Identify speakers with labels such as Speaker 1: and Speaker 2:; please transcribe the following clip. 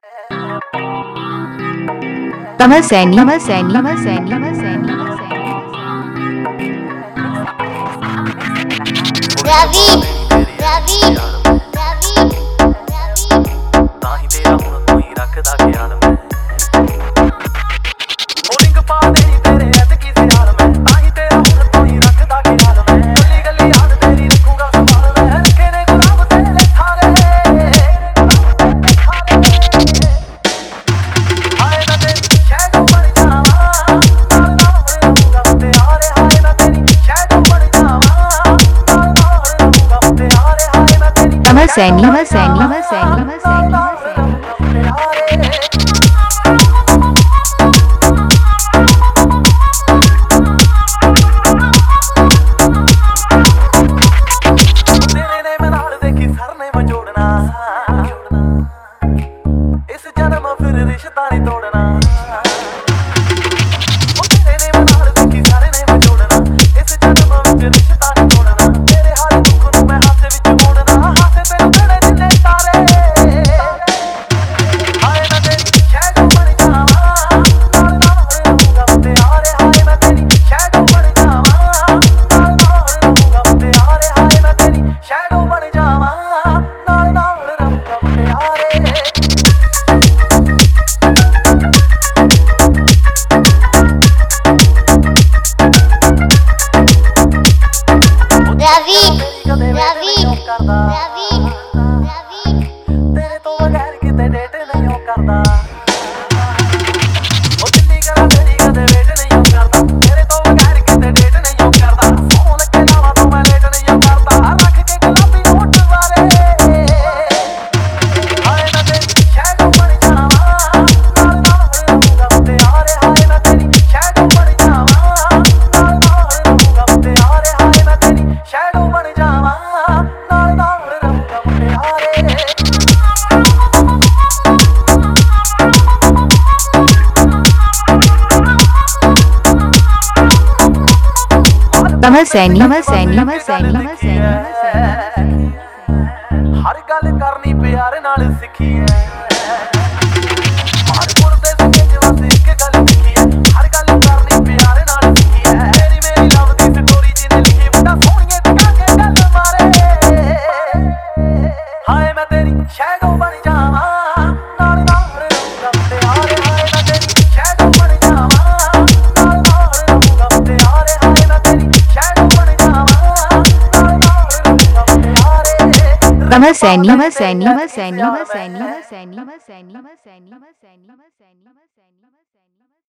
Speaker 1: कमल सैनी कमल सैनी कमल सैनी कमल सैनी
Speaker 2: रवि रवि रवि
Speaker 3: ताही तेरा हुण कोई रखदा ख्याल मैं होलिंग पा देनी तेरे ऐतकी सियाल मैं ताही तेरा हुण कोई रखदा ख्याल मैं गली गली याद तेरी रखूंगा संभाल मैं रखे ने गुलाब तेरे थारे हाय ना तेरी शैडो बन जावां नाल नाल रहूंगा प्यारे हाय ना तेरी शैडो बन जावां नाल नाल रहूंगा प्यारे हाय ना तेरी
Speaker 1: कमल सैनी कमल सैनी कमल सैनी कमल सैनी
Speaker 3: तेरे ने मैं नाल देखी सर ने मैं जोड़ना इस जन्म फिर रिश्ता नहीं तोड़ना तेरे ने मैं नाल देखी सर ने मैं जोड़ना इस जन्म विच रिश्ता नहीं तोड़ना तेरे हर दुख नूं मैं हासे विच मोड़ना हासे तेरे तेरे जिन्ने तारे हाय ना तेरी शैडो बन जावां नाल नाल रहूंगा प्यारे हाय ना तेरी शैडो बन जावां नाल नाल रहूंगा प्यारे हाय ना तेरी शैडो बन जावां नाल नाल रहूंगा प्यारे
Speaker 2: रवि
Speaker 3: कदे
Speaker 2: रवि
Speaker 3: नहीं करदा
Speaker 2: रवि रवि
Speaker 3: तेरे तो बगैर किते डेट नहीं हो करदा ओ दिल्ली करा तेरी कदे वेट नहीं हो करदा तेरे तो बगैर किते डेट नहीं हो करदा फोन के लावा तो मैं लेट नहीं हो करदा रख के गुलाबी होठ वाले हाय ना तेरी शैडो बन जावां नाल नाल रहूंगा प्यारे हाय ना तेरी शैडो बन जावां नाल नाल रहूंगा प्यारे हाय ना तेरी शैडो बन जावां नाल नाल रहूंगा प्यारे
Speaker 1: कमल सैनी कमल सैनी कमल सैनी कमल सैनी
Speaker 3: हर गल करनी प्यार नाल सिखी है हर मुर्दे सिखे वास्ते एक गल लिखी है हर गल करनी प्यार नाल सिखी है मेरी लव दी स्टोरी जिने लिखी मुंडा सोहणिए टका के गल मारे हाय मैं तेरी शैडो बन जावां नाल नाल रहूंगा प्यारे हाय मैं तेरी शैडो बन जावां नाल नाल रहूंगा प्यारे हाय मैं तेरी शैडो बन जावां नाल नाल रहूंगा प्यारे
Speaker 1: कमल सैनी कमल सैनी कमल सैनी कमल सैनी कमल सैनी कमल सैनी कमल सैनी कमल सैनी कमल सैनी